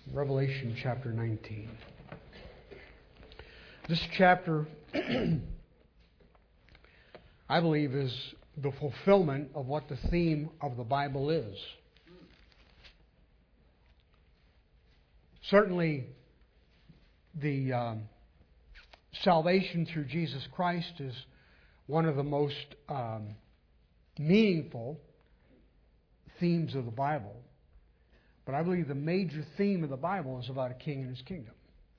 Revelation chapter 19. This chapter, I believe, is the fulfillment of what the theme of the Bible is. Certainly, the salvation through Jesus Christ is one of the most meaningful themes of the Bible. But I believe the major theme of the Bible is about a king and his kingdom.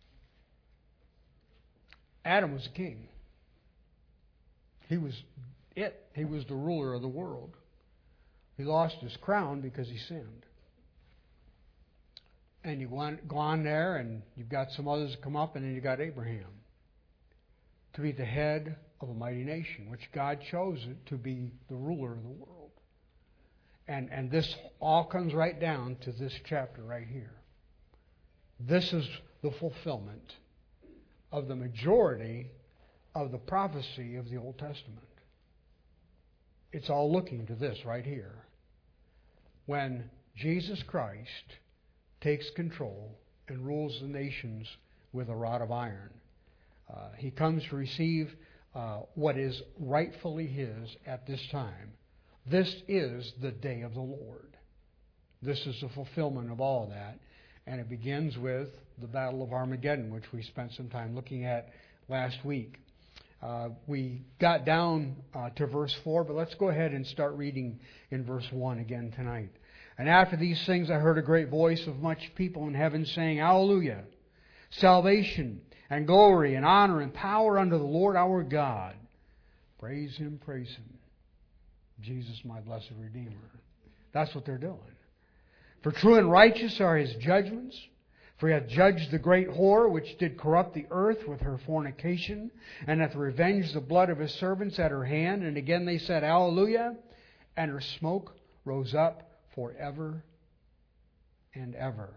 Adam was a king. He was it. He was the ruler of the world. He lost his crown because he sinned. And you go on there, and you've got some others come up, and then you got Abraham to be the head of a mighty nation, which God chose it to be the ruler of the world. And this all comes right down to this chapter right here. This is the fulfillment of the majority of the prophecy of the Old Testament. It's all looking to this right here. When Jesus Christ takes control and rules the nations with a rod of iron. He comes to receive what is rightfully his at this time. This is the day of the Lord. This is the fulfillment of all that. And it begins with the Battle of Armageddon, which we spent some time looking at last week. We got down to verse 4, but let's go ahead and start reading in verse 1 again tonight. And after these things I heard a great voice of much people in heaven saying, Hallelujah! Salvation and glory and honor and power unto the Lord our God. Praise Him, praise Him. Jesus, my blessed Redeemer. That's what they're doing. For true and righteous are His judgments. For He hath judged the great whore, which did corrupt the earth with her fornication, and hath revenged the blood of His servants at her hand. And again they said, Hallelujah! And her smoke rose up forever and ever.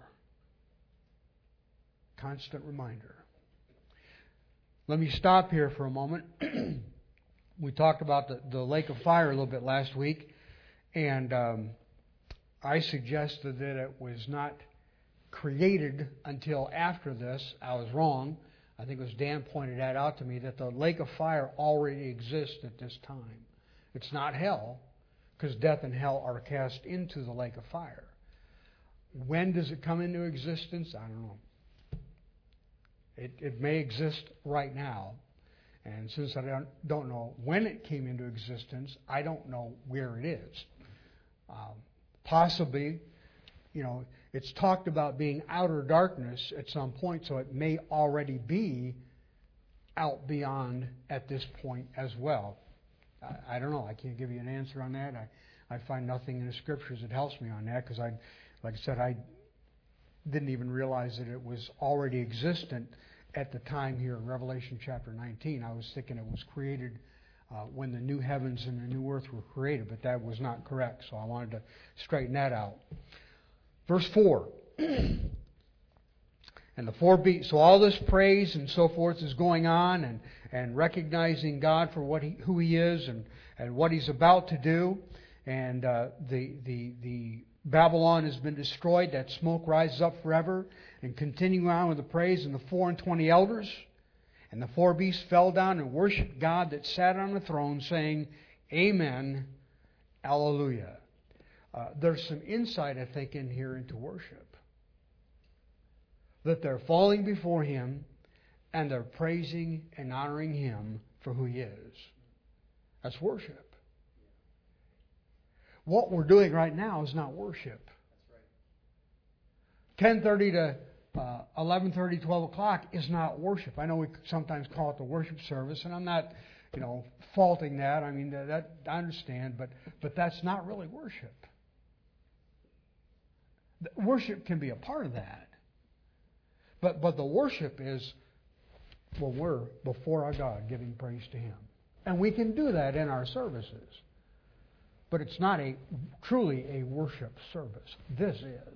Constant reminder. Let me stop here for a moment. We talked about the lake of fire a little bit last week, and I suggested that it was not created until after this. I was wrong. I think it was Dan pointed that out to me, that the lake of fire already exists at this time. It's not hell, because death and hell are cast into the lake of fire. When does it come into existence? I don't know. It may exist right now. And since I don't know when it came into existence, I don't know where it is. Possibly, it's talked about being outer darkness at some point, so it may already be out beyond at this point as well. I don't know. I can't give you an answer on that. I find nothing in the Scriptures that helps me on that, because like I said, I didn't even realize that it was already existent at the time here in Revelation chapter 19. I was thinking it was created when the new heavens and the new earth were created, but that was not correct, so I wanted to straighten that out. Verse 4. And the four beasts. So all this praise and so forth is going on, and recognizing God for who He is and what He's about to do. And the Babylon has been destroyed. That smoke rises up forever. And continuing on with the praise, and the 24 elders and the four beasts fell down and worshipped God that sat on the throne, saying, Amen, Alleluia. There's some insight, I think, in here into worship. That they're falling before Him and they're praising and honoring Him for who He is. That's worship. What we're doing right now is not worship. 10:30 to 11:30, 12 o'clock is not worship. I know we sometimes call it the worship service, and I'm not, faulting that. I mean, that I understand, but that's not really worship. Worship can be a part of that, but the worship is when we're before our God giving praise to Him, and we can do that in our services. But it's not truly a worship service. This is.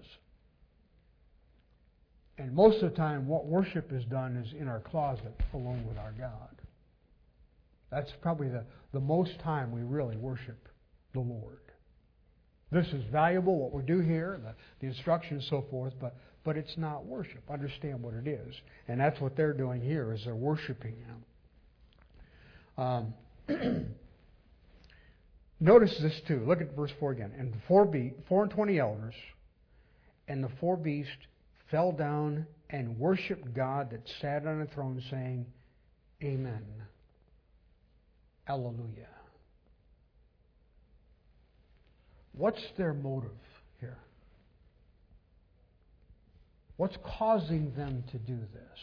And most of the time, what worship is done is in our closet alone with our God. That's probably the most time we really worship the Lord. This is valuable, what we do here, the instruction and so forth, but but it's not worship. Understand what it is. And that's what they're doing here, is they're worshiping Him. Notice this too. Look at verse 4 again. And the 24 elders and the 4 beasts fell down and worshipped God that sat on the throne, saying, Amen. Alleluia. What's their motive here? What's causing them to do this?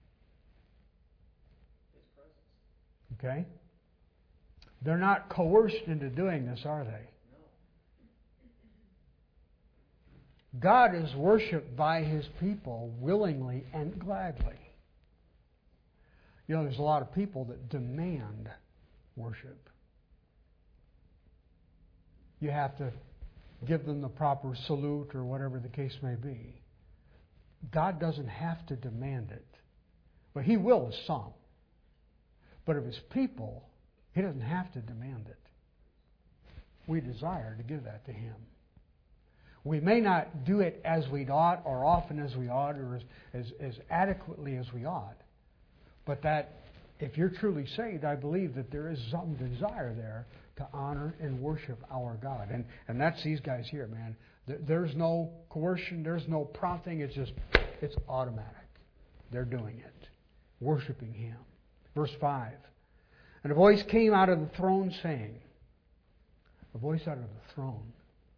His presence. Okay? They're not coerced into doing this, are they? No. God is worshipped by His people willingly and gladly. You know, there's a lot of people that demand worship. You have to give them the proper salute or whatever the case may be. God doesn't have to demand it. But He will of some. But of His people, He doesn't have to demand it. We desire to give that to Him. We may not do it as we ought, or often as we ought, or as adequately as we ought. But that, if you're truly saved, I believe that there is some desire there to honor and worship our God. And that's these guys here, man. There's no coercion, there's no prompting, it's automatic. They're doing it. Worshiping Him. Verse 5. And a voice came out of the throne saying, a voice out of the throne.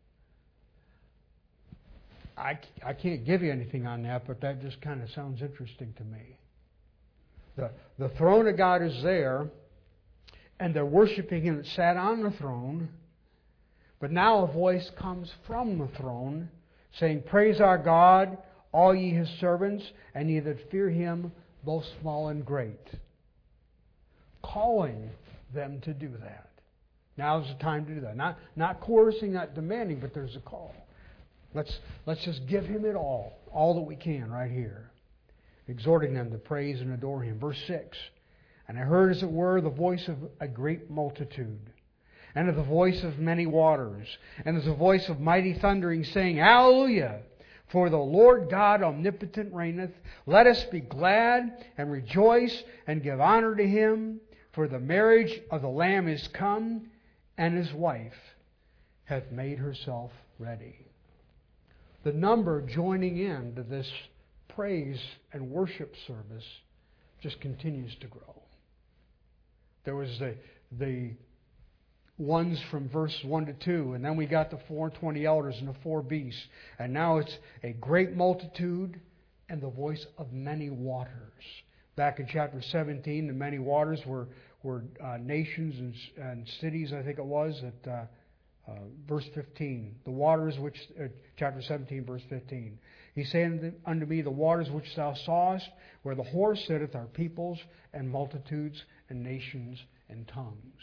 I can't give you anything on that, but that just kind of sounds interesting to me. The throne of God is there, and they're worshiping Him that sat on the throne. But now a voice comes from the throne, saying, Praise our God, all ye His servants, and ye that fear Him, both small and great. Calling them to do that. Now's the time to do that. Not coercing, not demanding, but there's a call. Let's just give Him it all that we can right here. Exhorting them to praise and adore Him. Verse 6. And I heard, as it were, the voice of a great multitude, and of the voice of many waters, and as a voice of mighty thundering, saying, Hallelujah! For the Lord God omnipotent reigneth. Let us be glad and rejoice and give honor to Him. For the marriage of the Lamb is come, and His wife hath made herself ready. The number joining in to this praise and worship service just continues to grow. There was the ones from verse 1 to 2, and then we got the 24 elders and the 4 beasts. And now it's a great multitude and the voice of many waters. Back in chapter 17, the many waters were nations and cities, I think it was, at verse 15. The waters which, chapter 17, verse 15. He said unto me, the waters which thou sawest, where the horse sitteth, are peoples and multitudes and nations and tongues.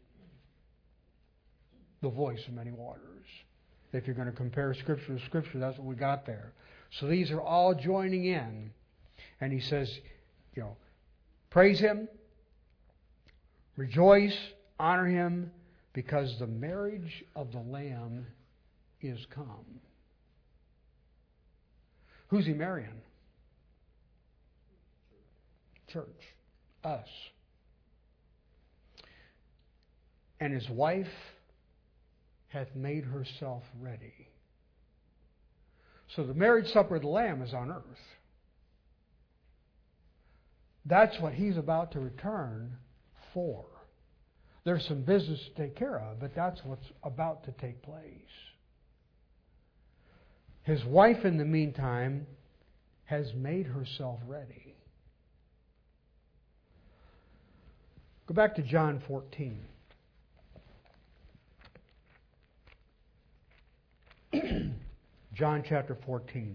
The voice of many waters. If you're going to compare Scripture to Scripture, that's what we got there. So these are all joining in. And he says, praise Him, rejoice, honor Him, because the marriage of the Lamb is come. Who's He marrying? Church. Us. And His wife hath made herself ready. So the marriage supper of the Lamb is on earth. That's what He's about to return for. There's some business to take care of, but that's what's about to take place. His wife, in the meantime, has made herself ready. Go back to John 14. John chapter 14.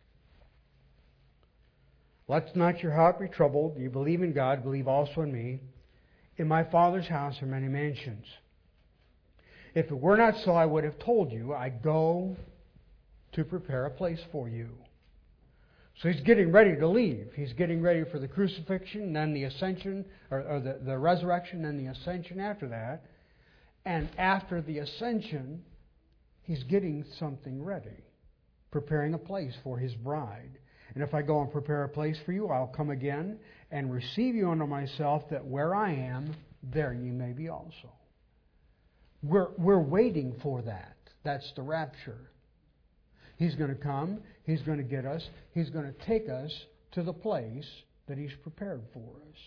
Let not your heart be troubled. You believe in God, believe also in me. In my Father's house are many mansions. If it were not so, I would have told you, I go to prepare a place for you. So He's getting ready to leave. He's getting ready for the crucifixion, then the ascension, or the resurrection, and the ascension after that. And after the ascension, He's getting something ready. preparing a place for His bride. And if I go and prepare a place for you, I'll come again and receive you unto myself, that where I am, there ye may be also. We're waiting for that. That's the rapture. He's going to come. He's going to get us. He's going to take us to the place that He's prepared for us.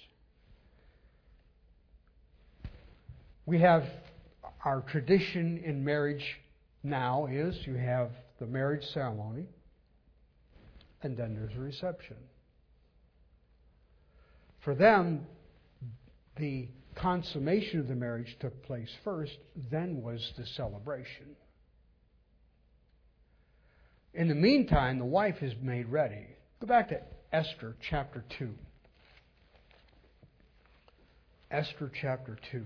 We have our tradition in marriage now is you have the marriage ceremony, and then there's a reception. For them, the consummation of the marriage took place first, then was the celebration. In the meantime, the wife is made ready. Go back to Esther chapter 2. Esther chapter 2.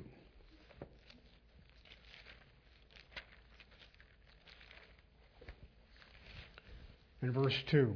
In verse 2.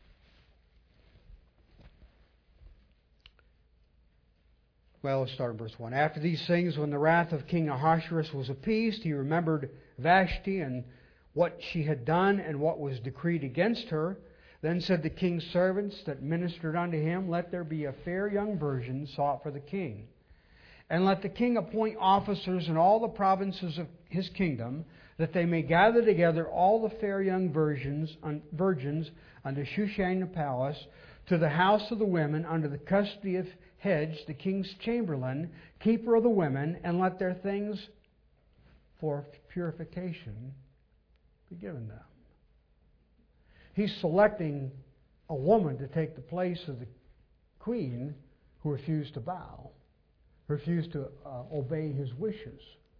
Well, let's start in verse 1. After these things, when the wrath of King Ahasuerus was appeased, he remembered Vashti and what she had done and what was decreed against her. Then said the king's servants that ministered unto him, Let there be a fair young virgin sought for the king. And let the king appoint officers in all the provinces of his kingdom, that they may gather together all the fair young virgins unto Shushan the palace, to the house of the women, under the custody of Hedge, the king's chamberlain, keeper of the women, and let their things for purification be given them. He's selecting a woman to take the place of the queen who refused to bow, refused to obey his wishes.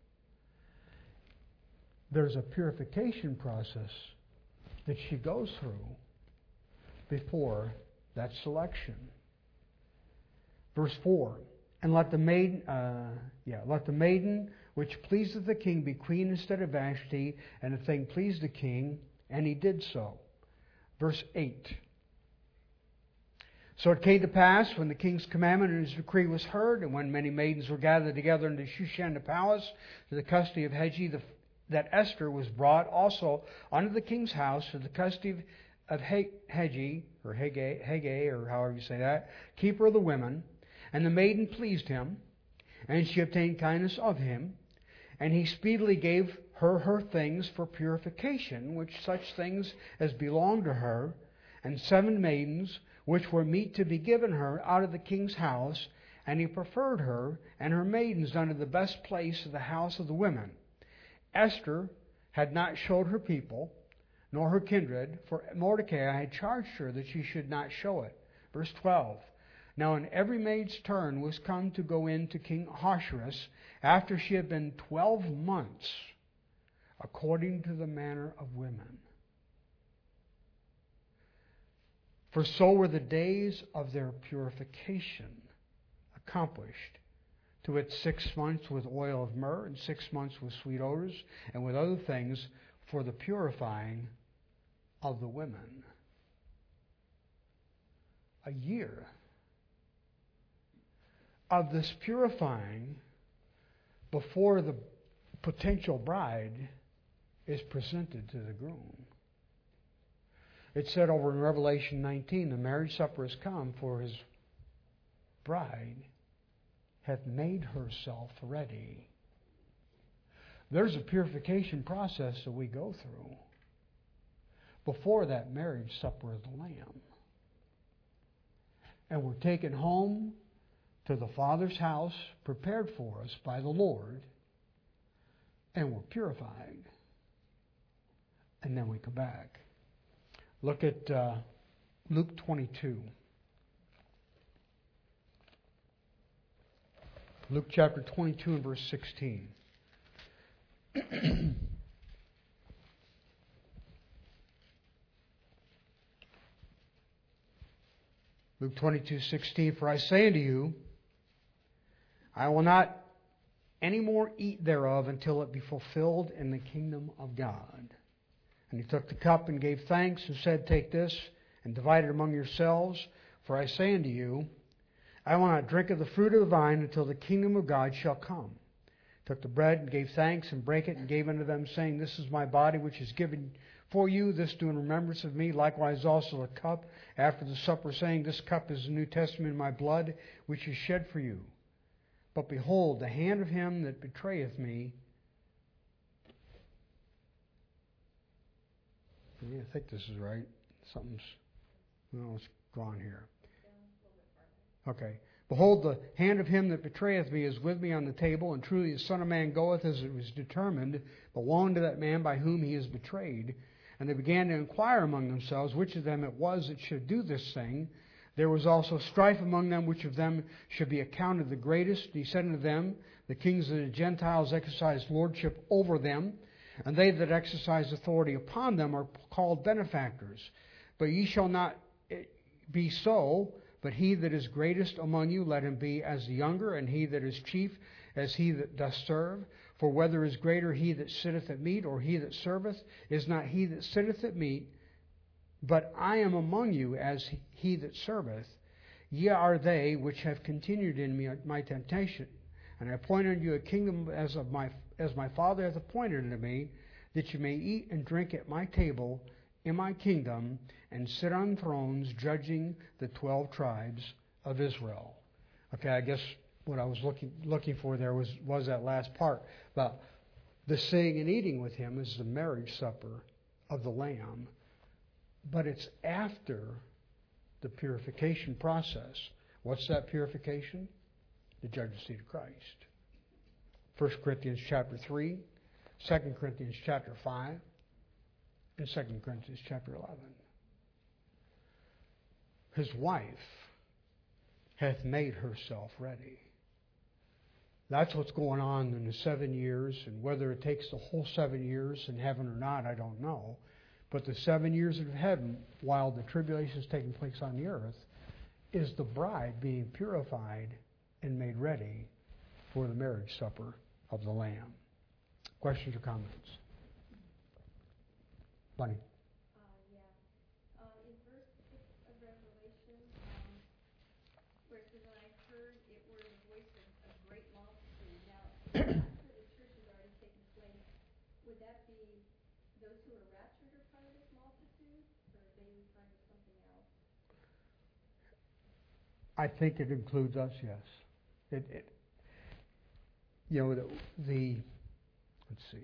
There's a purification process that she goes through before that selection. Verse 4, and let the maiden which pleaseth the king be queen instead of Vashti, and the thing pleased the king, and he did so. Verse 8. So it came to pass, when the king's commandment and his decree was heard, and when many maidens were gathered together into Shushan the palace, to the custody of Hedge, that Esther was brought also unto the king's house, to the custody of Hedge, or Hege, or however you say that, keeper of the women. And the maiden pleased him, and she obtained kindness of him. And he speedily gave her things for purification, which such things as belonged to her, and 7 maidens, which were meet to be given her out of the king's house. And he preferred her and her maidens unto the best place of the house of the women. Esther had not showed her people, nor her kindred, for Mordecai had charged her that she should not show it. Verse 12. Now in every maid's turn was come to go in to King Ahasuerus, after she had been 12 months, according to the manner of women. For so were the days of their purification accomplished. To wit, 6 months with oil of myrrh, and 6 months with sweet odors, and with other things for the purifying of the women. A year of this purifying before the potential bride is presented to the groom. It said over in Revelation 19, the marriage supper has come, for his bride hath made herself ready. There's a purification process that we go through before that marriage supper of the Lamb. And we're taken home to the Father's house prepared for us by the Lord, and we're purified. And then we come back. Look at Luke 22. Luke chapter 22 and verse 16. Luke 22:16. For I say unto you, I will not any more eat thereof until it be fulfilled in the kingdom of God. And he took the cup and gave thanks and said, Take this and divide it among yourselves. For I say unto you, I will not drink of the fruit of the vine until the kingdom of God shall come. took the bread and gave thanks and brake it and gave unto them, saying, This is my body which is given for you. This do in remembrance of me. Likewise also the cup after the supper, saying, This cup is the New Testament in my blood, which is shed for you. But behold, the hand of him that betrayeth me. I think this is right. Something's, it's gone here. Okay. Behold, the hand of him that betrayeth me is with me on the table, and truly the Son of Man goeth as it was determined, but woe unto that man by whom he is betrayed. And they began to inquire among themselves which of them it was that should do this thing. There was also strife among them, which of them should be accounted the greatest. And he said unto them, The kings of the Gentiles exercise lordship over them, and they that exercise authority upon them are called benefactors. But ye shall not be so, but he that is greatest among you, let him be as the younger, and he that is chief as he that doth serve. For whether is greater he that sitteth at meat, or he that serveth, is not he that sitteth at meat, but I am among you as he that serveth. Ye are they which have continued in me my temptation. And I appoint unto you a kingdom as my Father hath appointed unto me, that you may eat and drink at my table in my kingdom, and sit on thrones judging the 12 tribes of Israel. Okay, I guess what I was looking for there was that last part about the sitting and eating with him is the marriage supper of the Lamb. But it's after the purification process. What's that purification? The judgment seat of Christ. 1 Corinthians chapter 3, 2 Corinthians chapter 5, and 2 Corinthians chapter 11. His wife hath made herself ready. That's what's going on in the 7 years, and whether it takes the whole 7 years in heaven or not, I don't know. But the 7 years of heaven, while the tribulation is taking place on the earth, is the bride being purified and made ready for the marriage supper of the Lamb. Questions or comments? Bunny. In verse 6 of Revelation, where it says, And I heard it were the voice of a great multitude. Now, after the church has already taken place, would that be those who are raptured are part of this multitude, or are they referring to something else? I think it includes us, yes. Let's see.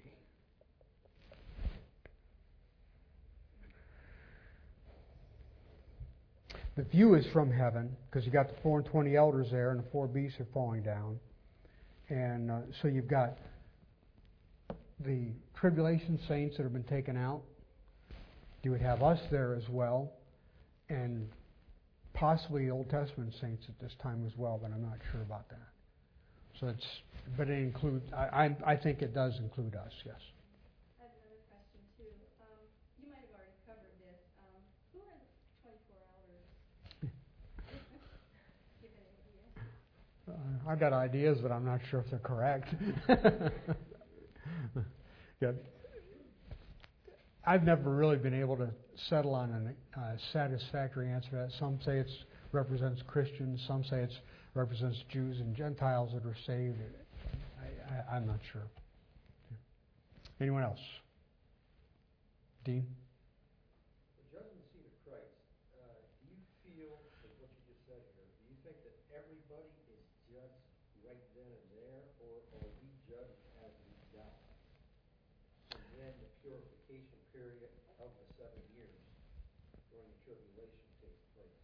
The view is from heaven, because you got the 4 and 20 elders there, and the 4 beasts are falling down. And so you've got the tribulation saints that have been taken out. You would have us there as well, and possibly Old Testament saints at this time as well, but I'm not sure about that. So but it includes. I think it does include us. Yes. I have another question too. You might have already covered this. Who are the 24 elders? Give an idea. I've got ideas, but I'm not sure if they're correct. Yeah. I've never really been able to settle on a satisfactory answer to that. Some say it represents Christians. Some say it represents Jews and Gentiles that are saved. I'm not sure. Anyone else? Dean? The judgment seat of Christ, do you feel, with what you just said here, do you think that everybody is judged right then and there, or are we judged as we die? And then the purification period of the 7 years during the tribulation takes place?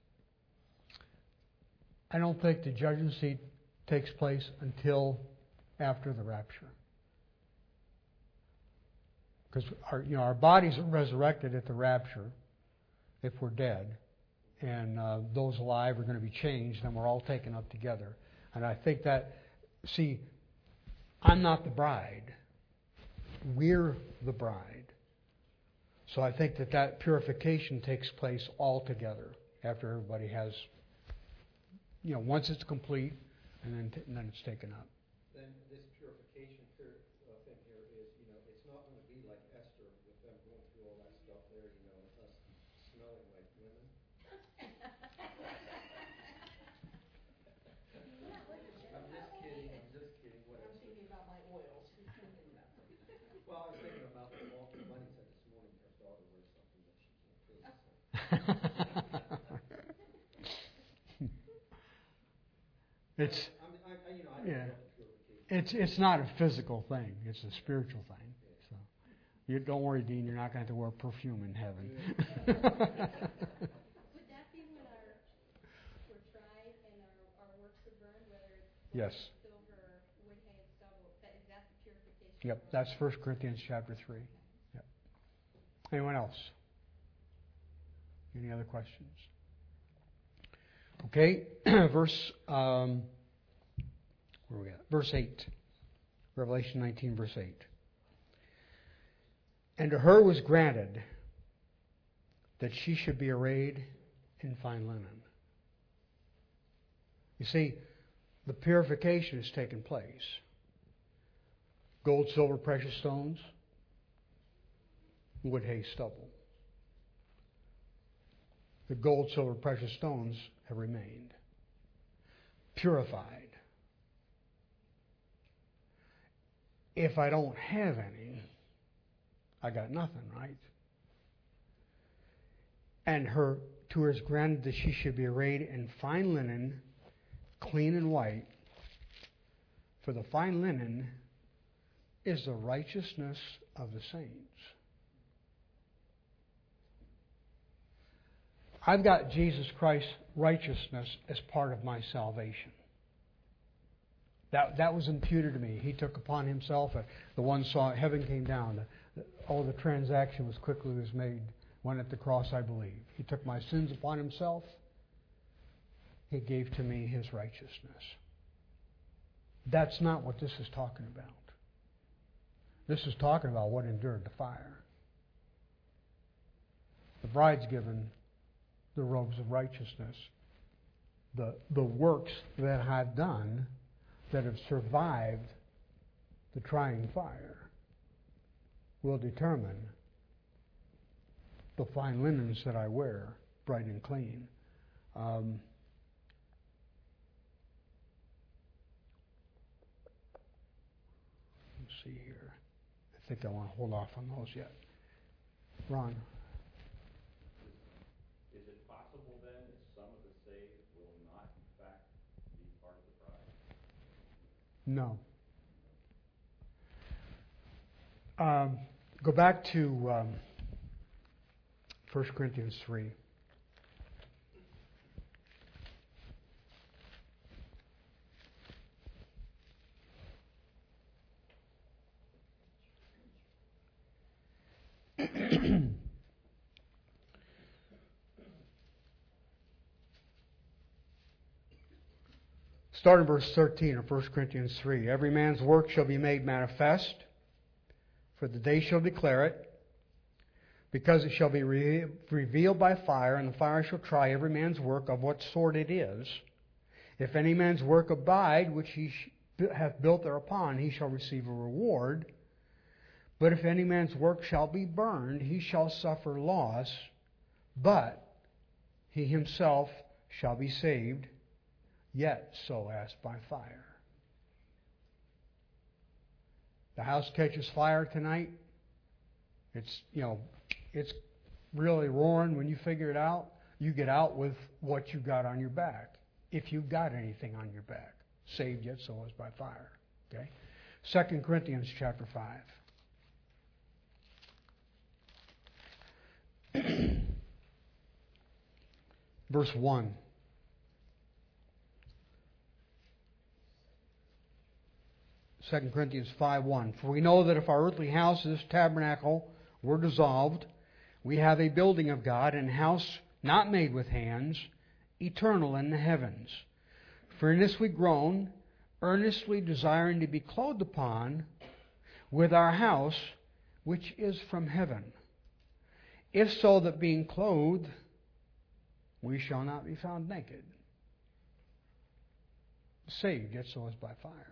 I don't think the judgment seat takes place until after the rapture. Because our bodies are resurrected at the rapture if we're dead, and those alive are going to be changed, and we're all taken up together. And I think that, I'm not the bride. We're the bride. So I think that purification takes place all together after everybody has, once it's complete, and then it's taken up. Then this purification period thing here is, it's not going to be like Esther with them going through all that stuff there, and us smelling like women. I'm just kidding, whatever. I'm thinking about my oil. Well, I was thinking about the Walter Bunny said this morning her daughter wears something that she can't face. It's I don't yeah. know what the purification It's not a physical thing. It's a spiritual thing. So you don't worry, Dean. You're not going to have to wear perfume in heaven. Would that be when we're tried and our works are burned, whether it's Yes. silver or wood, hay, and stubble? Is that the purification? Yep. That's 1 Corinthians chapter 3. Yep. Anyone else? Any other questions? Okay. Verse. Where are we at? Verse 8. Revelation 19, verse 8. And to her was granted that she should be arrayed in fine linen. You see, the purification has taken place. Gold, silver, precious stones, wood, hay, stubble. The gold, silver, precious stones have remained. Purified. If I don't have any, I got nothing, right? And to her is granted that she should be arrayed in fine linen, clean and white. For the fine linen is the righteousness of the saints. I've got Jesus Christ's righteousness as part of my salvation. That was imputed to me. He took upon himself. The one saw heaven came down. The transaction was made when at the cross, I believe. He took my sins upon himself. He gave to me his righteousness. That's not what this is talking about. This is talking about what endured the fire. The bride's given the robes of righteousness. The works that I've done that have survived the trying fire will determine the fine linens that I wear, bright and clean. Let's see here. I think I want to hold off on those yet. Ron. Is it possible then that some of the saved will not in fact be part of the bride? No. Go back to 1 Corinthians 3. Start in verse 13 of 1 Corinthians 3. Every man's work shall be made manifest, for the day shall declare it, because it shall be revealed by fire, and the fire shall try every man's work of what sort it is. If any man's work abide, which he hath built thereupon, he shall receive a reward. But if any man's work shall be burned, he shall suffer loss, but he himself shall be saved, yet so as by fire. The house catches fire tonight. It's really roaring when you figure it out. You get out with what you got on your back. If you've got anything on your back. Saved yet so as by fire. Okay? 2 Corinthians chapter 5. Verse 1. 2 Corinthians 5:1. For we know that if our earthly house, this tabernacle, were dissolved, we have a building of God, and house not made with hands, eternal in the heavens. For in this we groan, earnestly desiring to be clothed upon with our house, which is from heaven. If so, that being clothed, we shall not be found naked. Saved, yet so as by fire.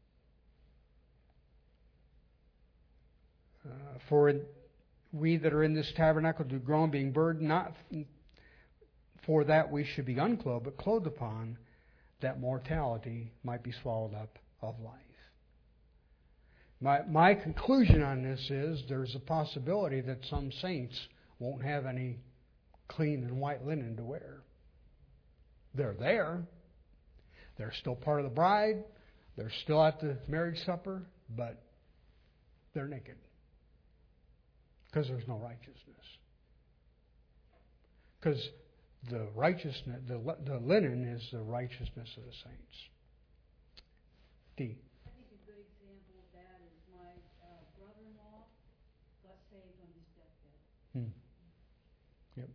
For we that are in this tabernacle do groan, being burdened, not for that we should be unclothed, but clothed upon, that mortality might be swallowed up of life. My conclusion on this is there's a possibility that some saints won't have any clean and white linen to wear. They're there. They're still part of the bride. They're still at the marriage supper, but they're naked because there's no righteousness. Because the righteousness, the linen is the righteousness of the saints. D. I think a good example of that is my brother-in-law got saved on his deathbed. Yep.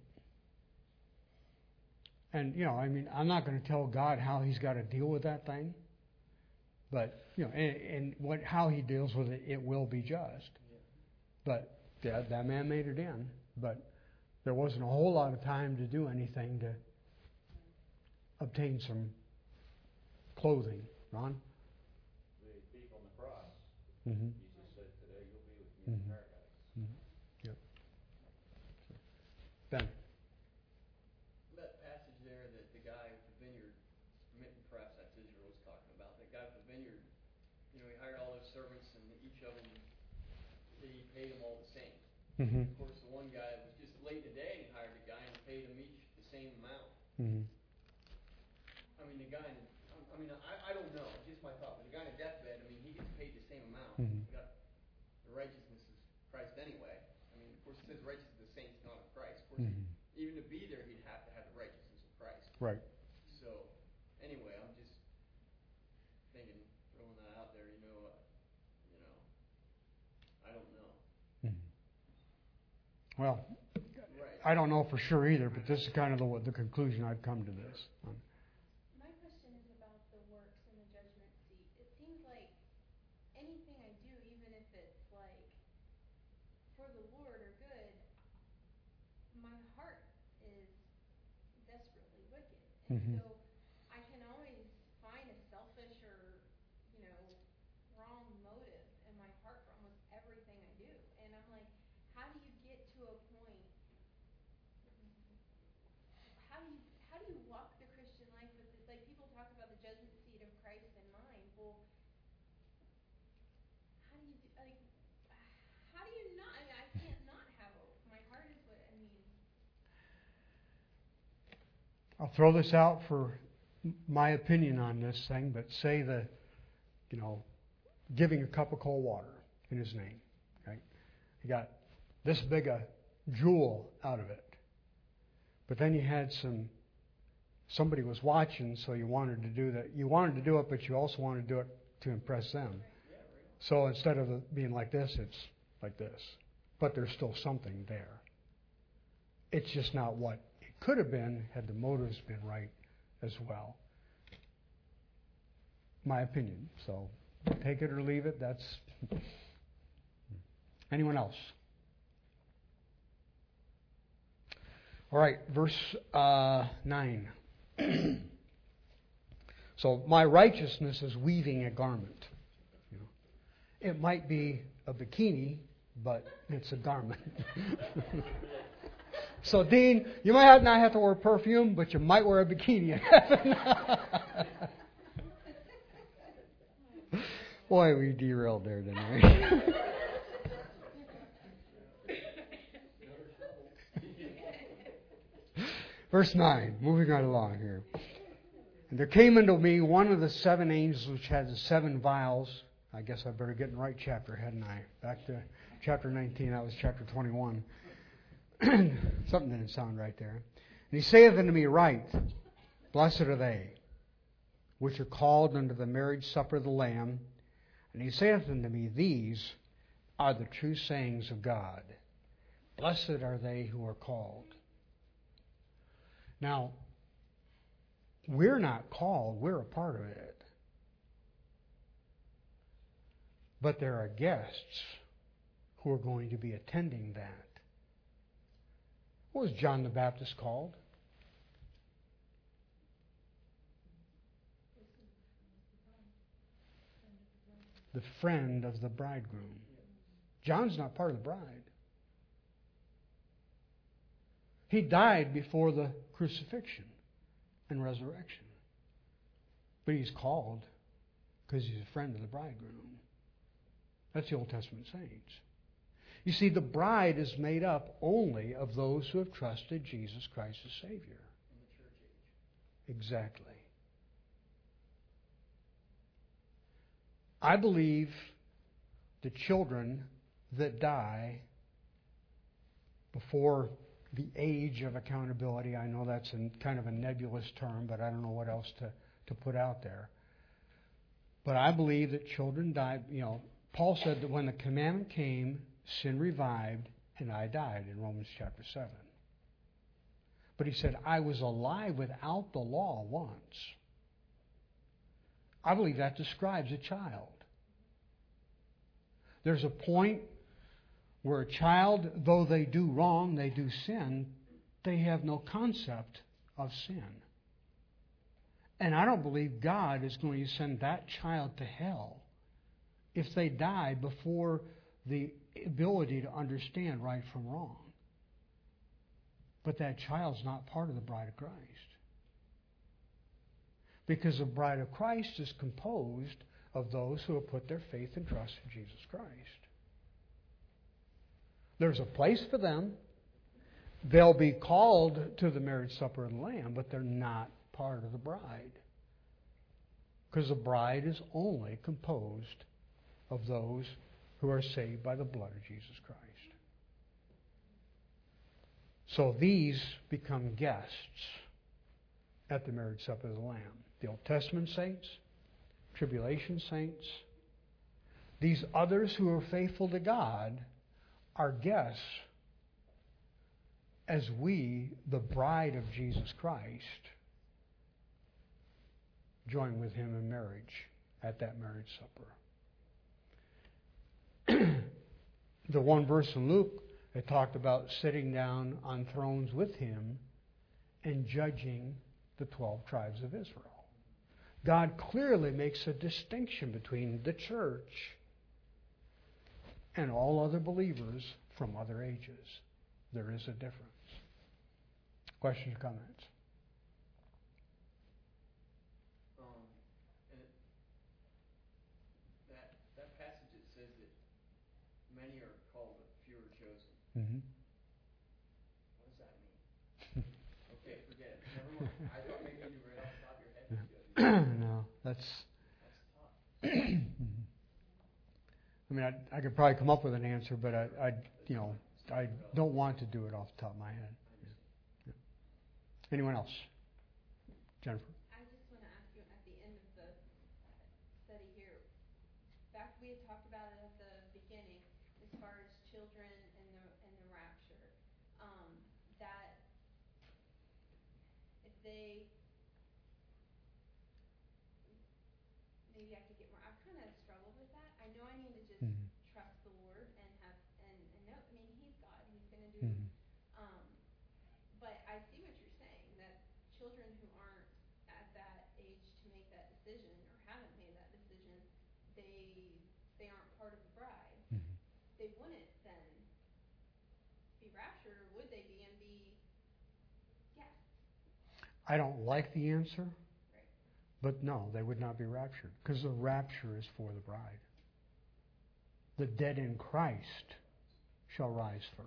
And, I'm not going to tell God how He's got to deal with that thing. But, and how He deals with it, it will be just. But that man made it in. But there wasn't a whole lot of time to do anything to obtain some clothing. Ron? The thief on the cross, Mm-hmm. Jesus said, today you'll be with me in paradise. Mm-hmm. Yep. Ben? That passage there that the guy with the vineyard, perhaps that's Israel was talking about, the guy with the vineyard, he hired all those servants and each of them, he paid them all the same. Mm-hmm. Of course, the one guy was just late in the day and hired a guy and paid them each the same amount. Mm-hmm. I mean, the guy, I don't know, it's just my thought, but the guy in a deathbed, he gets paid the same amount. Mm-hmm. He got the righteousness of Christ anyway. Of course, it says righteousness of the saints, not of Christ. Of course, Mm-hmm. even to be there, he'd have to have the righteousness of Christ. Right. So, anyway, I'm just thinking, throwing that out there, I don't know. Mm-hmm. Well, Right. I don't know for sure either, but this is kind of the conclusion I've come to this. My question is about the works and the judgment seat. It seems like anything I do, even if it's like for the Lord or good, my heart is desperately wicked. And Mm-hmm. so I can always find a selfish or, wrong motive in my heart for almost everything I do. And I'm like, how do you get to a point? How do you walk the Christian life with this? Like, people talk about the judgment seat of Christ in mind. Well, how do you do, like, how do you not? I can't not have my heart is what I mean. I'll throw this out for my opinion on this thing, but say giving a cup of cold water in His name. Right? You got this big a jewel out of it. But then you had somebody was watching, so you wanted to do that. You wanted to do it, but you also wanted to do it to impress them. So instead of it being like this, it's like this. But there's still something there. It's just not what it could have been had the motives been right as well. My opinion. So take it or leave it. That's anyone else? All right, verse 9. So my righteousness is weaving a garment. It might be a bikini, but it's a garment. So, Dean, you might not have to wear perfume, but you might wear a bikini in heaven. Boy, we derailed there, didn't we? Verse 9, moving right along here. And there came unto me one of the seven angels which had the seven vials. I guess I better get in the right chapter, hadn't I? Back to chapter 19, that was chapter 21. Something didn't sound right there. And he saith unto me, Write, blessed are they which are called unto the marriage supper of the Lamb. And he saith unto me, These are the true sayings of God. Blessed are they who are called. Now, we're not called, we're a part of it. But there are guests who are going to be attending that. What was John the Baptist called? The friend of the bridegroom. John's not part of the bride. He died before the crucifixion and resurrection. But he's called because he's a friend of the bridegroom. That's the Old Testament saints. You see, the bride is made up only of those who have trusted Jesus Christ as Savior. In the church age. Exactly. I believe the children that die before the age of accountability, I know that's kind of a nebulous term, but I don't know what else to put out there. But I believe that children die. Paul said that when the commandment came, sin revived, and I died in Romans chapter 7. But he said, I was alive without the law once. I believe that describes a child. There's a point where a child, though they do wrong, they do sin, they have no concept of sin. And I don't believe God is going to send that child to hell if they die before the ability to understand right from wrong. But that child's not part of the bride of Christ. Because the bride of Christ is composed of those who have put their faith and trust in Jesus Christ. There's a place for them. They'll be called to the marriage supper of the Lamb, but they're not part of the bride. Because the bride is only composed of those who are saved by the blood of Jesus Christ. So these become guests at the marriage supper of the Lamb. The Old Testament saints, tribulation saints, these others who are faithful to God are guests as we, the bride of Jesus Christ, join with Him in marriage at that marriage supper. The one verse in Luke that talked about sitting down on thrones with Him and judging the 12 tribes of Israel. God clearly makes a distinction between the church and all other believers from other ages. There is a difference. Questions or comments? That passage, it says that many are called, but few are chosen. Mm-hmm. What does that mean? Okay, forget it. Never mind. I thought maybe you read off the top of your head. No, that's That's tough. I mean, I could probably come up with an answer, but I don't want to do it off the top of my head. Yeah. Anyone else? Jennifer? I just want to ask you at the end of the study here, back we had talked about it at the beginning, as far as children and the rapture, that if they, maybe I could get more, I've kind of struggled with that. I know I need to just trust the Lord and have, and know, I mean, He's God, He's going to do, but I see what you're saying, that children who aren't at that age to make that decision or haven't made that decision, they aren't part of the bride. They wouldn't then be raptured, or would they be and be guests? I don't like the answer, Right. but no, they would not be raptured, because the rapture is for the bride. The dead in Christ shall rise first.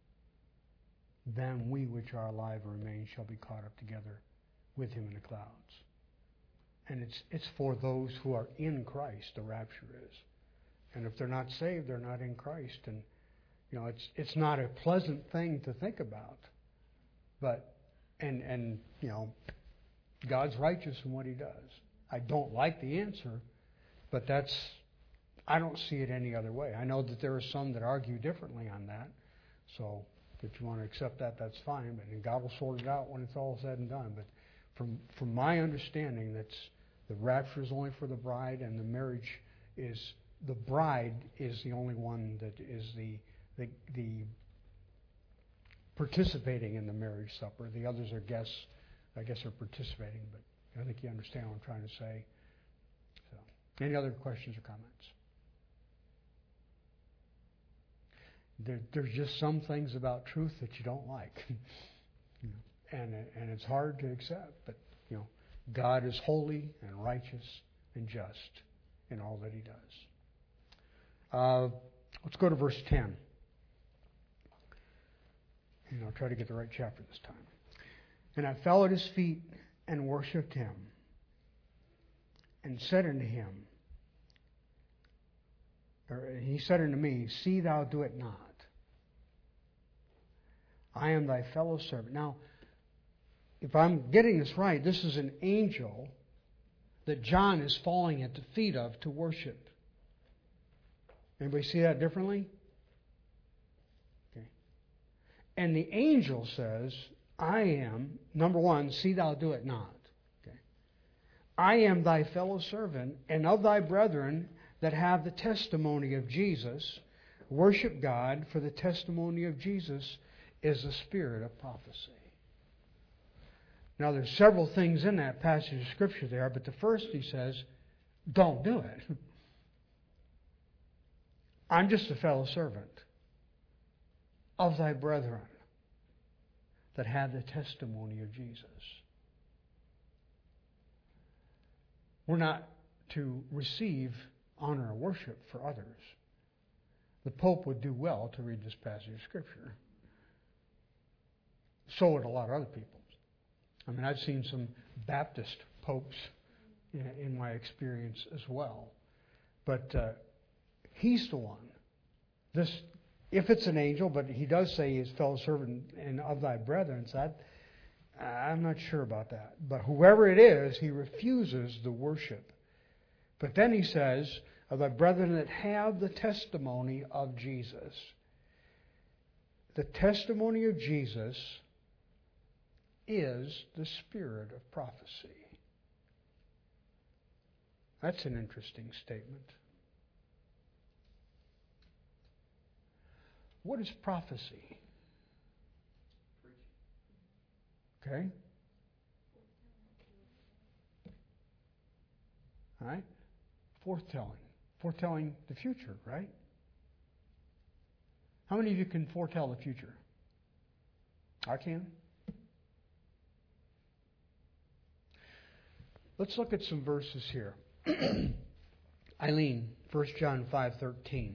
Then we which are alive and remain shall be caught up together with Him in the clouds. And it's for those who are in Christ, the rapture is. And if they're not saved, they're not in Christ. And it's not a pleasant thing to think about. But and God's righteous in what He does. I don't like the answer, but I don't see it any other way. I know that there are some that argue differently on that. So if you want to accept that, that's fine. But God will sort it out when it's all said and done. But from my understanding, that's the rapture is only for the bride, and the marriage is the bride is the only one that is the participating in the marriage supper. The others are guests. I guess are participating, but I think you understand what I'm trying to say. So, any other questions or comments? There's just some things about truth that you don't like, and it's hard to accept. But God is holy and righteous and just in all that He does. Let's go to verse 10. And I'll try to get the right chapter this time. And I fell at his feet and worshipped him, and said unto him, or he said unto me, See thou do it not. I am thy fellow servant. Now, if I'm getting this right, this is an angel that John is falling at the feet of to worship. Anybody see that differently? Okay. And the angel says, I am, number one, see thou do it not. Okay. I am thy fellow servant, and of thy brethren that have the testimony of Jesus. Worship God, for the testimony of Jesus is the spirit of prophecy. Now, there's several things in that passage of Scripture there, but the first he says, don't do it. I'm just a fellow servant of thy brethren that have the testimony of Jesus. We're not to receive honor and worship for others. The Pope would do well to read this passage of Scripture. So would a lot of other people. I mean, I've seen some Baptist popes in my experience as well. But he's the one. This, if it's an angel, but he does say he's fellow servant and of thy brethren, so I'm not sure about that. But whoever it is, he refuses the worship. But then he says, of thy brethren that have the testimony of Jesus. The testimony of Jesus is the spirit of prophecy. That's an interesting statement. What is prophecy? Okay? All right? Foretelling. Foretelling the future, right? How many of you can foretell the future? I can. Let's look at some verses here. Eileen, 1 John 5:13.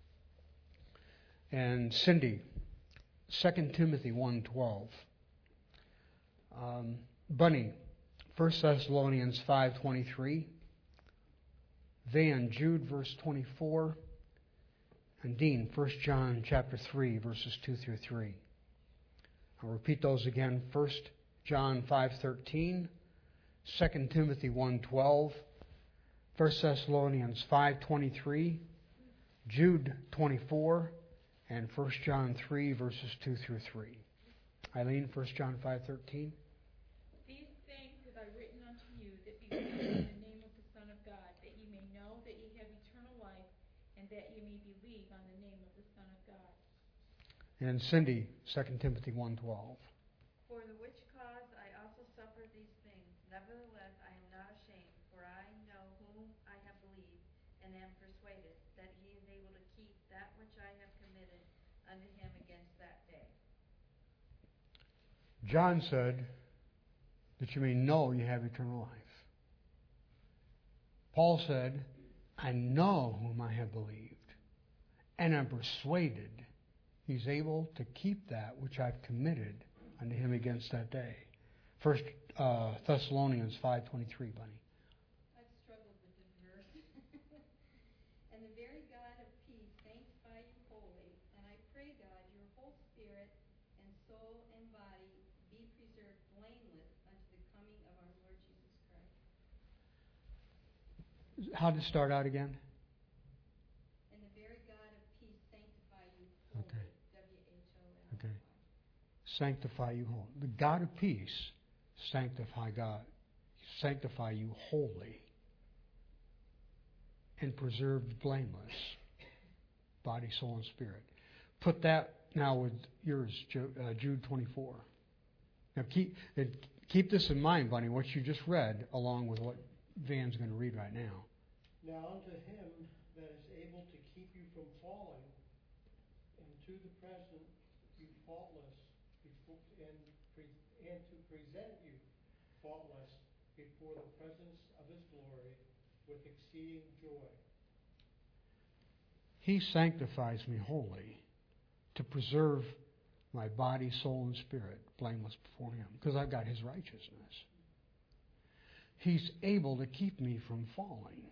And Cindy, 2 Timothy 1:12. Bunny, 1 Thessalonians 5:23. Van, Jude, verse 24. And Dean, 1 John chapter 3, verses 2 through 3. I'll repeat those again. 1 John 5:13. 2 Timothy 1:12, 1 Thessalonians 5:23, Jude 24, and 1 John 3, verses 2 through 3. Eileen, 1 John 5:13. These things have I written unto you that believe in the name of the Son of God, that ye may know that ye have eternal life, and that ye may believe on the name of the Son of God. And Cindy, 2 Timothy 1:12. For the which cause I also suffer these things. Nevertheless, I am not ashamed, for I know whom I have believed, and am persuaded that he is able to keep that which I have committed unto him against that day. John said that you may know you have eternal life. Paul said, I know whom I have believed, and am persuaded he's able to keep that which I've committed unto him against that day. 1 Thessalonians 5:23, Bunny. I've struggled with this verse. And the very God of peace sanctify you wholly, and I pray God your whole spirit and soul and body be preserved blameless unto the coming of our Lord Jesus Christ. How did it start out again? And the very God of peace sanctify you wholly. Okay. W-H-O-L-Y. Okay. Sanctify you whole. The God of peace sanctify you wholly and preserved blameless, body, soul, and spirit. Put that now with yours, Jude 24. Now keep this in mind, Bunny, what you just read, along with what Van's going to read right now. Now unto him that is able to keep you from falling, and to the present you faultless, and to present you faultless before the presence of his glory with exceeding joy. He sanctifies me wholly to preserve my body, soul, and spirit blameless before Him, because I've got His righteousness. He's able to keep me from falling.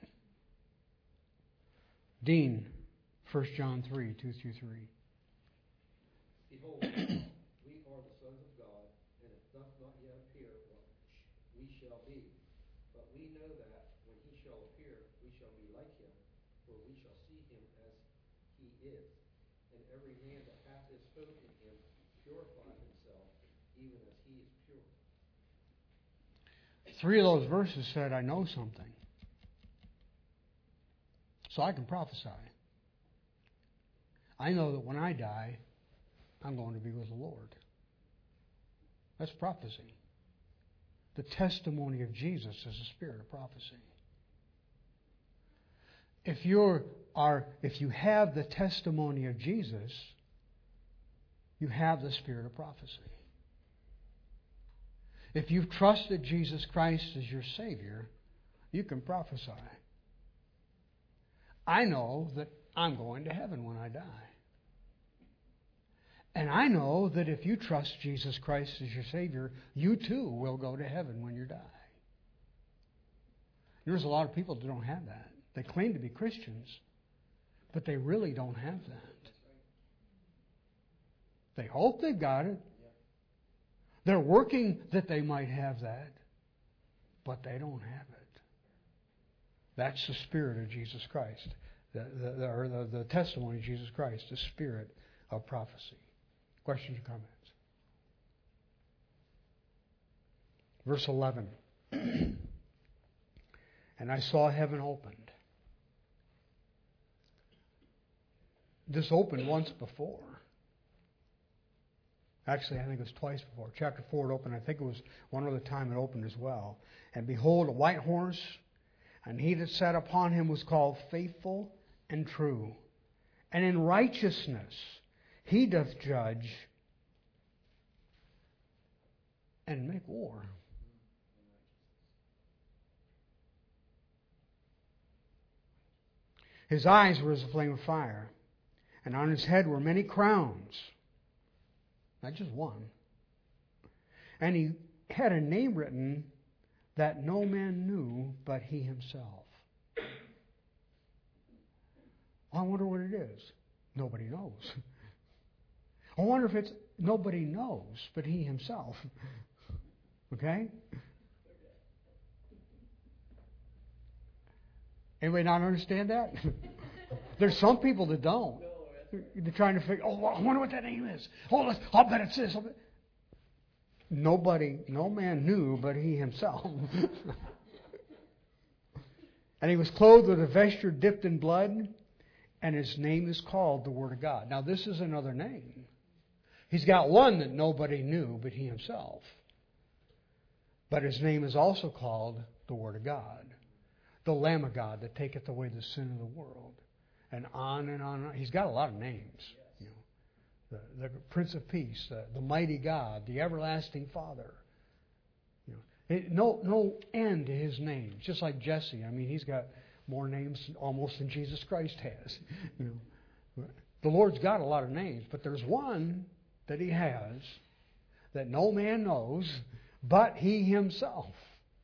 Dean, 1 John 3, 2 through 3. Behold, we are the sons of God, and it doth not yet appear what we shall be. But we know that when He shall appear, we shall be like Him, for we shall see Him as He is. And every man that hath his hope in Him purify himself, even as He is pure. 3 of those verses said, I know something. So I can prophesy. I know that when I die, I'm going to be with the Lord. That's prophecy. The testimony of Jesus is the spirit of prophecy. If you have the testimony of Jesus, you have the spirit of prophecy. If you've trusted Jesus Christ as your Savior, you can prophesy. I know that I'm going to heaven when I die. And I know that if you trust Jesus Christ as your Savior, you too will go to heaven when you die. There's a lot of people that don't have that. They claim to be Christians, but they really don't have that. They hope they've got it. They're working that they might have that, but they don't have it. That's the Spirit of Jesus Christ, the testimony of Jesus Christ, the Spirit of prophecy. Questions or comments? Verse 11. And I saw heaven opened. This opened once before. Actually, I think it was twice before. Chapter 4 it opened. I think it was one other time it opened as well. And behold, a white horse, and he that sat upon him was called Faithful and True. And in righteousness he doth judge and make war. His eyes were as a flame of fire, and on his head were many crowns. Not just one. And he had a name written that no man knew but he himself. I wonder what it is. Nobody knows. I wonder if it's nobody knows but he himself. Okay? Anybody not understand that? There's some people that don't. They're trying to figure, I wonder what that name is. I'll bet it's this. Nobody, no man knew but he himself. And he was clothed with a vesture dipped in blood, and his name is called the Word of God. Now this is another name. He's got one that nobody knew but he himself. But his name is also called the Word of God. The Lamb of God that taketh away the sin of the world. And on and on and on. He's got a lot of names. You know, the Prince of Peace, the Mighty God, the Everlasting Father. You know, no end to his names. Just like Jesse. I mean, he's got more names almost than Jesus Christ has. You know, the Lord's got a lot of names, but there's one that he has that no man knows but he himself.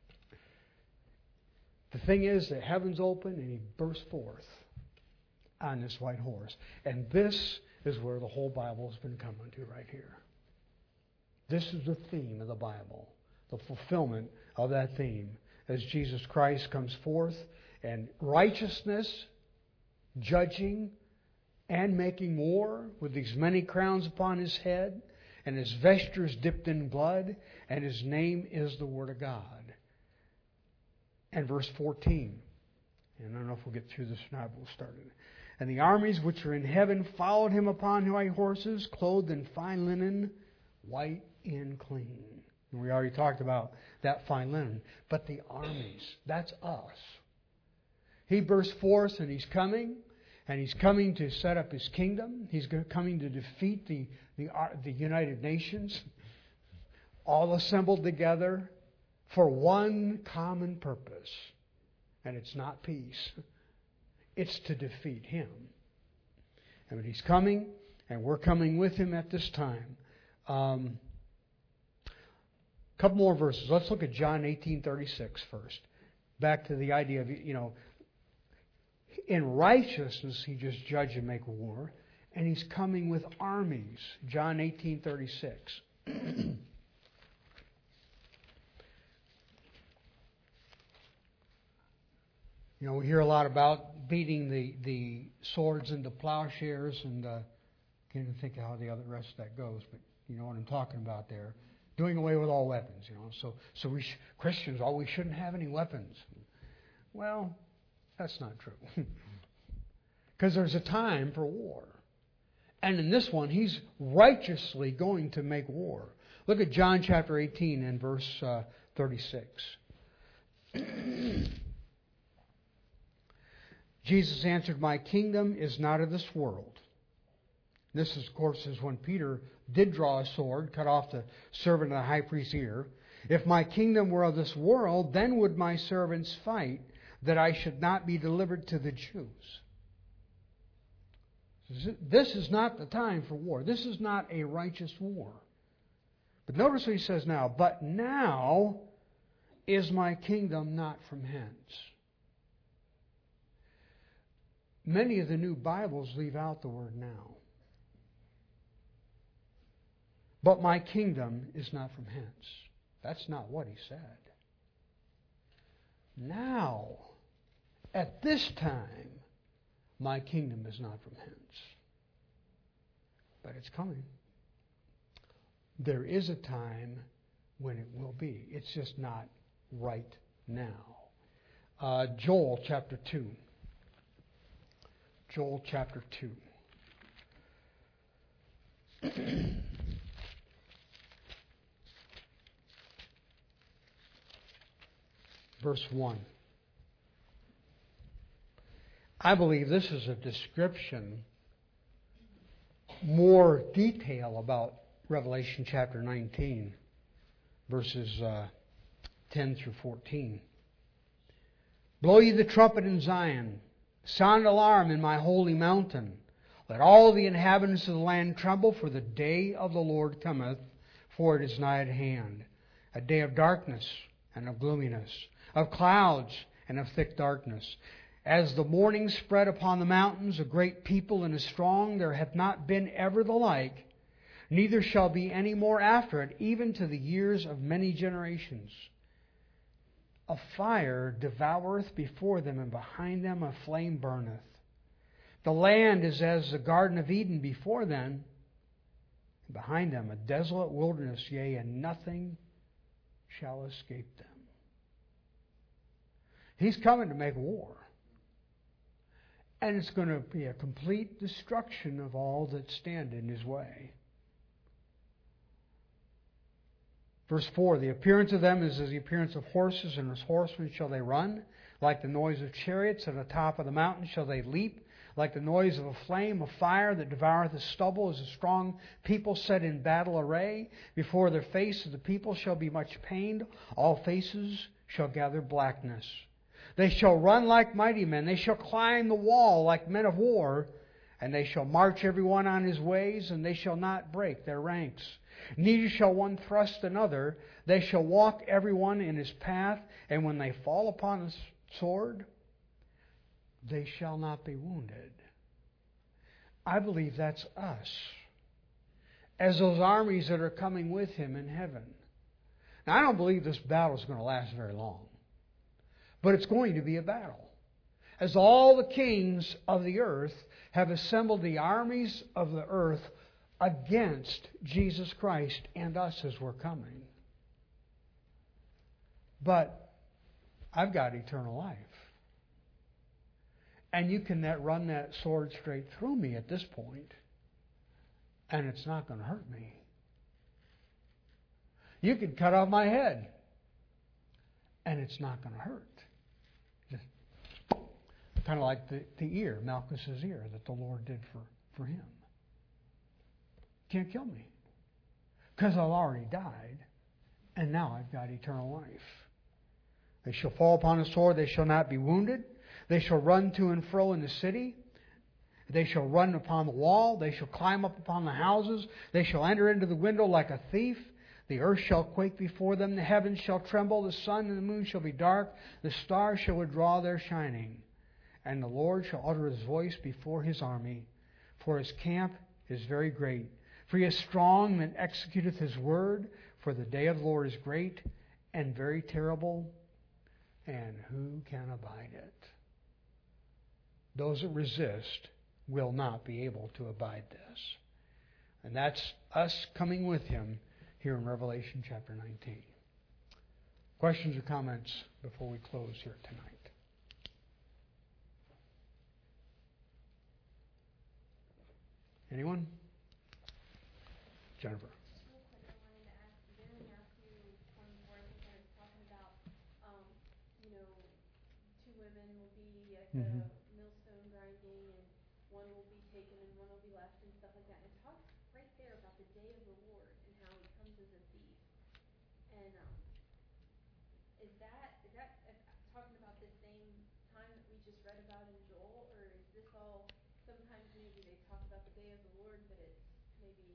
The thing is, the heavens open and he bursts forth on this white horse. And this is where the whole Bible has been coming to right here. This is the theme of the Bible, the fulfillment of that theme as Jesus Christ comes forth and righteousness, judging, and making war with these many crowns upon his head, and his vestures dipped in blood, and his name is the Word of God. And verse 14, and I don't know if we'll get through this or not, but we'll start it. And the armies which are in heaven followed him upon white horses, clothed in fine linen, white and clean. And we already talked about that fine linen. But the armies, that's us. He bursts forth and he's coming to set up his kingdom. He's coming to defeat the United Nations, all assembled together for one common purpose. And it's not peace. It's to defeat him. And He's coming, and we're coming with Him at this time. Couple more verses. Let's look at John 18:36 first. Back to the idea of, in righteousness He just judged and make war, and He's coming with armies. John 18:36. We hear a lot about beating the swords into plowshares, and can't even think of how the rest of that goes, but you know what I'm talking about there. Doing away with all weapons, So we Christians, we shouldn't have any weapons. Well, that's not true. Because there's a time for war. And in this one, He's righteously going to make war. Look at John chapter 18 and verse 36. Jesus answered, "My kingdom is not of this world." This, of course, is when Peter did draw a sword, cut off the servant of the high priest's ear. "If my kingdom were of this world, then would my servants fight, that I should not be delivered to the Jews." This is not the time for war. This is not a righteous war. But notice what He says now. "But now is my kingdom not from hence." Many of the new Bibles leave out the word "now." But my kingdom is not from hence. That's not what He said. Now, at this time, my kingdom is not from hence. But it's coming. There is a time when it will be. It's just not right now. Joel chapter 2. Joel chapter 2. Verse 1. I believe this is a description, more detail about Revelation chapter 19, verses 10 through 14. "Blow ye the trumpet in Zion, sound alarm in my holy mountain. Let all the inhabitants of the land tremble, for the day of the Lord cometh, for it is nigh at hand. A day of darkness and of gloominess, of clouds and of thick darkness. As the morning spread upon the mountains, a great people and a strong, there hath not been ever the like, neither shall be any more after it, even to the years of many generations. A fire devoureth before them, and behind them a flame burneth. The land is as the Garden of Eden before them, and behind them a desolate wilderness, yea, and nothing shall escape them." He's coming to make war. And it's going to be a complete destruction of all that stand in His way. Verse 4, "The appearance of them is as the appearance of horses, and as horsemen shall they run. Like the noise of chariots at the top of the mountain shall they leap. Like the noise of a flame of fire that devoureth the stubble, as a strong people set in battle array. Before their face of the people shall be much pained. All faces shall gather blackness. They shall run like mighty men. They shall climb the wall like men of war. And they shall march every one on his ways, and they shall not break their ranks. Neither shall one thrust another. They shall walk every one in his path. And when they fall upon the sword, they shall not be wounded." I believe that's us, as those armies that are coming with Him in heaven. Now, I don't believe this battle is going to last very long. But it's going to be a battle. As all the kings of the earth have assembled the armies of the earth against Jesus Christ and us as we're coming. But I've got eternal life. And you can run that sword straight through me at this point, and it's not going to hurt me. You could cut off my head, and it's not going to hurt. Kind of like the ear, Malchus's ear, that the Lord did for him. Can't kill me. Because I've already died, and now I've got eternal life. "They shall fall upon the sword, they shall not be wounded. They shall run to and fro in the city, They shall run upon the wall. They shall climb up upon the houses. They shall enter into the window like a thief. The earth shall quake before them. The heavens shall tremble. The sun and the moon shall be dark. The stars shall withdraw their shining. And the Lord shall utter His voice before His army. For His camp is very great. For He is strong and executeth His word. For the day of the Lord is great and very terrible. And who can abide it? Those that resist will not be able to abide this. And that's us coming with Him here in Revelation chapter 19. Questions or comments before we close here tonight? Anyone? Jennifer. Just real quick, I wanted to ask, there in Matthew 24, I think when it's talking about, two women will be at the millstone grinding, and one will be taken and one will be left, and stuff like that. And it talks right there about the day of the Lord and how He comes as a thief. And is that talking about the same time that we just read about in Joel, or is this all? Sometimes maybe they talk about the day of the Lord, but it's maybe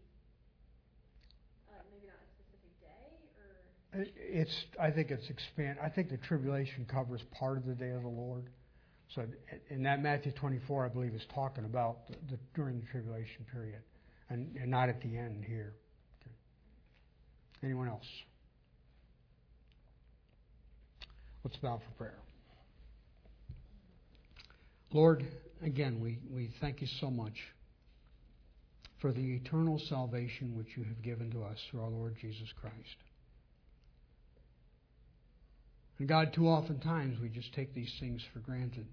not a specific day, or I think it's expand. I think the tribulation covers part of the day of the Lord. So in that Matthew 24, I believe, is talking about the during the tribulation period, and not at the end here. Okay. Anyone else? Let's bow for prayer. Lord, again, we thank You so much for the eternal salvation which You have given to us through our Lord Jesus Christ. And God, too often times we just take these things for granted.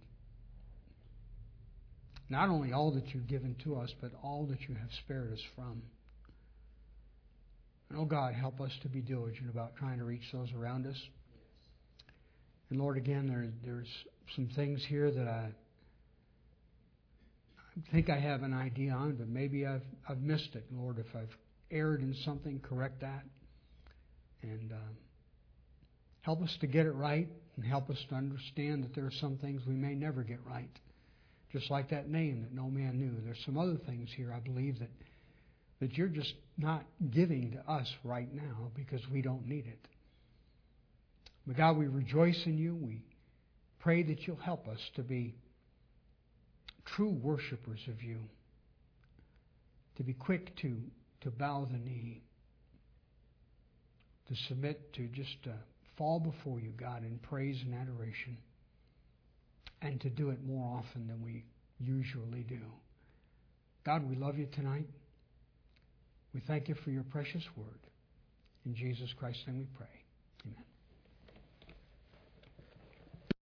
Not only all that You've given to us, but all that You have spared us from. And, oh God, help us to be diligent about trying to reach those around us. And Lord, again, there's some things here that I think I have an idea on, but maybe I've missed it. Lord, if I've erred in something, correct that. And help us to get it right, and help us to understand that there are some things we may never get right. Just like that name that no man knew. There's some other things here, I believe, that You're just not giving to us right now because we don't need it. But God, we rejoice in You. We pray that You'll help us to be true worshipers of You, to be quick to bow the knee, to submit, to just fall before You, God, in praise and adoration, and to do it more often than we usually do. God, we love You tonight. We thank You for Your precious word. In Jesus Christ's name we pray.